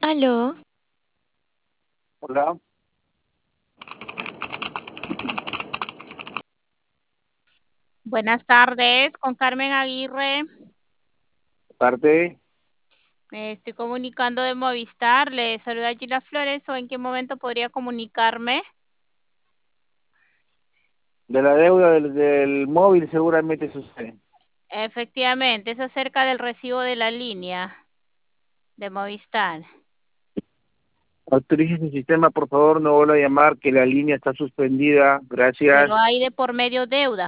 Aló, Hola, Buenas tardes, con Carmen Aguirre. parte. Me estoy comunicando de Movistar. Le saluda Gila Flores. ¿O en qué momento podría comunicarme? De la deuda del móvil seguramente sucede. Efectivamente, es acerca del recibo de la línea de Movistar. Autorice el sistema, por favor, no vuelva a llamar, que la línea está suspendida. Gracias. Pero hay de por medio deuda.